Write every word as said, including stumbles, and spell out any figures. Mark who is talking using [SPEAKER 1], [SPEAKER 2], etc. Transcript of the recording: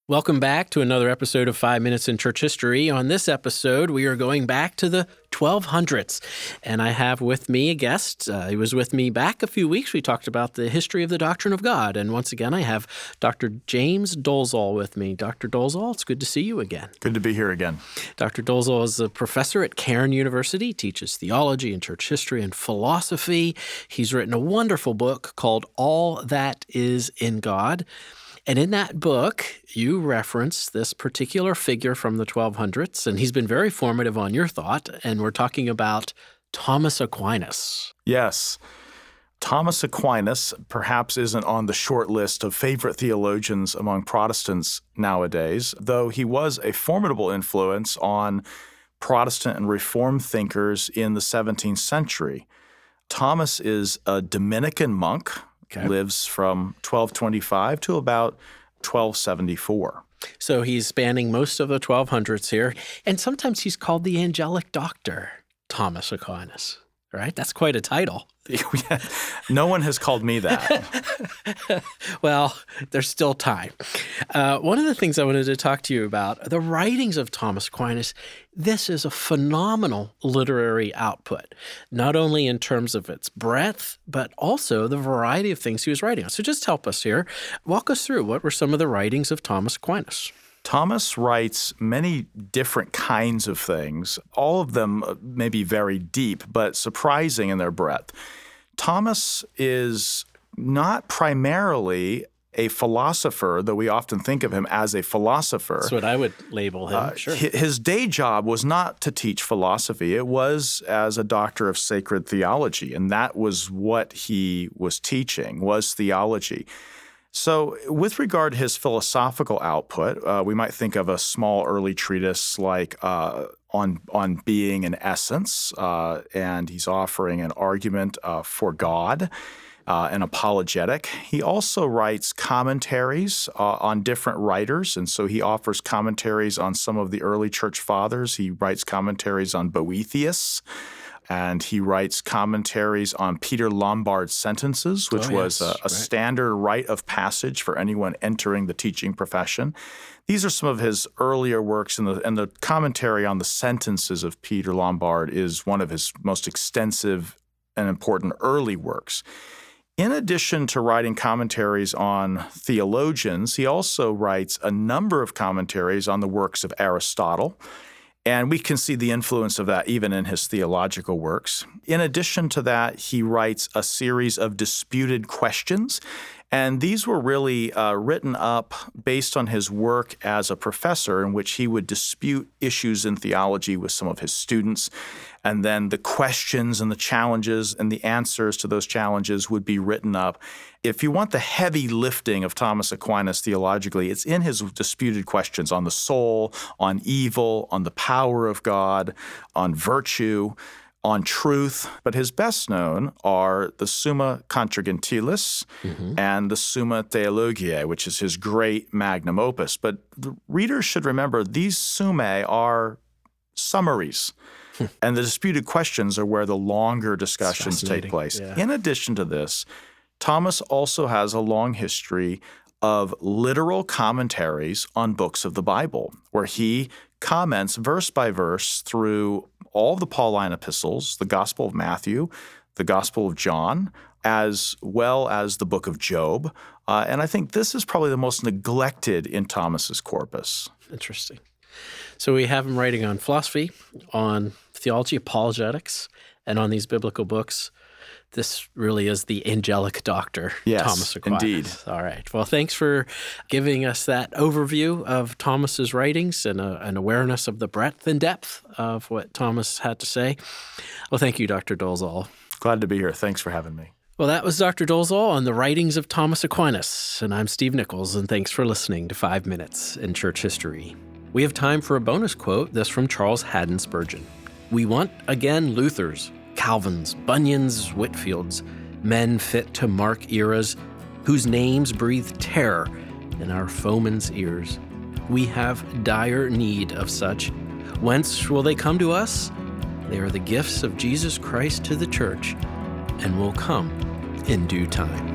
[SPEAKER 1] Welcome back to another episode of Five Minutes in Church History. On this episode, we are going back to the twelve hundreds, and I have with me a guest. Uh, he was with me back a few weeks. We talked about the history of the doctrine of God, and once again, I have Doctor James Dolezal with me. Doctor Dolezal, it's good to see you again.
[SPEAKER 2] Good to be here again.
[SPEAKER 1] Doctor Dolezal is a professor at Cairn University, teaches theology and church history and philosophy. He's written a wonderful book called All That Is in God. And in that book, you reference this particular figure from the twelve hundreds, and he's been very formative on your thought, and we're talking about Thomas Aquinas.
[SPEAKER 2] Yes. Thomas Aquinas perhaps isn't on the short list of favorite theologians among Protestants nowadays, though he was a formidable influence on Protestant and Reformed thinkers in the seventeenth century. Thomas is a Dominican monk. Okay. Lives from twelve twenty-five to about twelve seventy-four.
[SPEAKER 1] So he's spanning most of the twelve hundreds here. And sometimes he's called the angelic doctor, Thomas Aquinas, right? That's quite a title.
[SPEAKER 2] No one has called me that.
[SPEAKER 1] Well, there's still time. Uh, one of the things I wanted to talk to you about, the writings of Thomas Aquinas. This is a phenomenal literary output, not only in terms of its breadth, but also the variety of things he was writing on. So just help us here. Walk us through what were some of the writings of Thomas Aquinas.
[SPEAKER 2] Thomas writes many different kinds of things, all of them may be very deep, but surprising in their breadth. Thomas is not primarily a philosopher, though we often think of him as a philosopher.
[SPEAKER 1] That's what I would label him,
[SPEAKER 2] uh,
[SPEAKER 1] sure.
[SPEAKER 2] His day job was not to teach philosophy. It was as a doctor of sacred theology, and that was what he was teaching, was theology. So with regard to his philosophical output, uh, we might think of a small early treatise like uh, on on being and essence, uh, and he's offering an argument uh, for God, uh, an apologetic. He also writes commentaries uh, on different writers, and so he offers commentaries on some of the early church fathers. He writes commentaries on Boethius. And he writes commentaries on Peter Lombard's sentences, which
[SPEAKER 1] oh,
[SPEAKER 2] was
[SPEAKER 1] yes,
[SPEAKER 2] a, a
[SPEAKER 1] right.
[SPEAKER 2] standard rite of passage for anyone entering the teaching profession. These are some of his earlier works, and the, and the commentary on the sentences of Peter Lombard is one of his most extensive and important early works. In addition to writing commentaries on theologians, he also writes a number of commentaries on the works of Aristotle. And we can see the influence of that even in his theological works. In addition to that, he writes a series of disputed questions. And these were really uh, written up based on his work as a professor, in which he would dispute issues in theology with some of his students. And then the questions and the challenges and the answers to those challenges would be written up. If you want the heavy lifting of Thomas Aquinas theologically, it's in his disputed questions on the soul, on evil, on the power of God, on virtue, on truth. But his best known are the Summa Contra Gentiles mm-hmm. and the Summa Theologiae, which is his great magnum opus. But the readers should remember these summae are summaries. And the disputed questions are where the longer discussions take place.
[SPEAKER 1] Yeah.
[SPEAKER 2] In addition to this, Thomas also has a long history of literal commentaries on books of the Bible, where he comments verse by verse through all the Pauline epistles, the Gospel of Matthew, the Gospel of John, as well as the book of Job. Uh, and I think this is probably the most neglected in Thomas's corpus.
[SPEAKER 1] Interesting. So we have him writing on philosophy, on theology, apologetics, and on these biblical books. This really is the angelic doctor,
[SPEAKER 2] yes,
[SPEAKER 1] Thomas Aquinas.
[SPEAKER 2] Indeed.
[SPEAKER 1] All right. Well, thanks for giving us that overview of Thomas's writings and a, an awareness of the breadth and depth of what Thomas had to say. Well, thank you, Doctor Dolezal.
[SPEAKER 2] Glad to be here. Thanks for having me.
[SPEAKER 1] Well, that was Doctor Dolezal on the writings of Thomas Aquinas, and I'm Steve Nichols, and thanks for listening to Five Minutes in Church History. We have time for a bonus quote, this from Charles Haddon Spurgeon. We want, again, Luthers, Calvins, Bunyans, Whitfields, men fit to mark eras, whose names breathe terror in our foemen's ears. We have dire need of such. Whence will they come to us? They are the gifts of Jesus Christ to the church, and will come in due time.